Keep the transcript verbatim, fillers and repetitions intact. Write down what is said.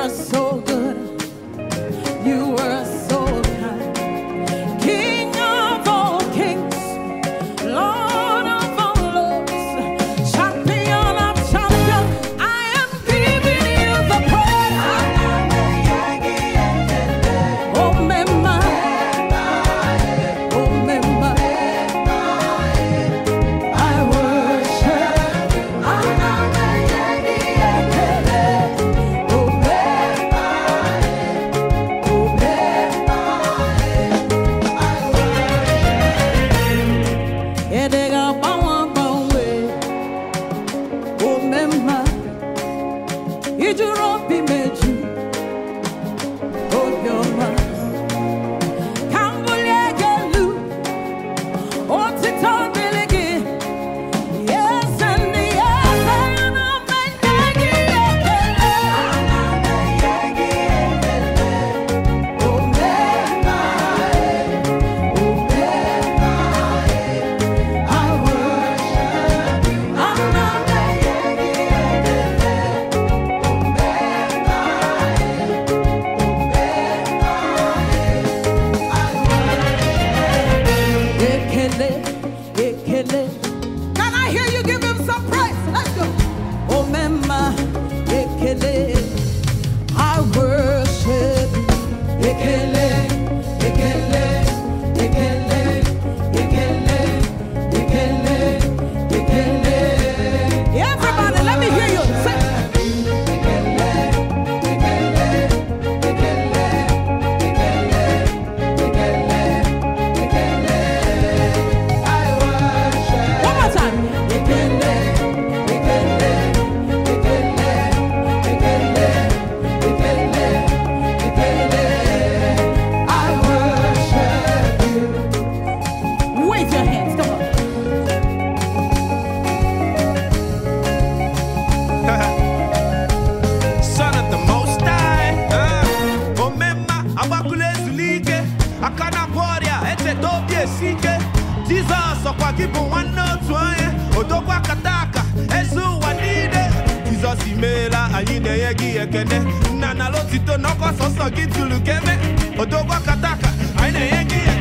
were so good. You were so kind. King of all kings, Lord of all lords, champion of champions. I am giving you the praise. Oh, Mema. Oh, Mema. I worship. Oh, Edega bawa bawe. Oh, Mema. Ijuro bi meju. Oh, Yoma. Kambule gelu. Oh, Tito Biligi. Yes, and yes, and I'm a yagi ekele. Oh, Mema. Oh, Mema. I worship. I'm not a yagi ekele. Ekele. Can I hear you give him some praise? Let's go. Oh, Mema. Ekele. I worship. Ekele. Ekele. Ekele. Ekele. Ekele. Ekele. Everybody, let me hear you say. Ekele. Ekele. Ekele. Ekele. Ekele. Ekele. I worship. One more time. Ekele. Ekele. Ekele. Ekele. Ekele. Ekele. I worship you. Wave your hands. Come on. Son of the Most High. Uh, Omema, abakule zulike. Akana poria, ete dobie sike. Jesus, okwa gibu wano tuaye. Odokwa kataka, esu wanide. Jesus imela, ayine yegi ekene. Nana lotito noko soso gitulu keme. Odokwa kataka, ayine yegi ekene.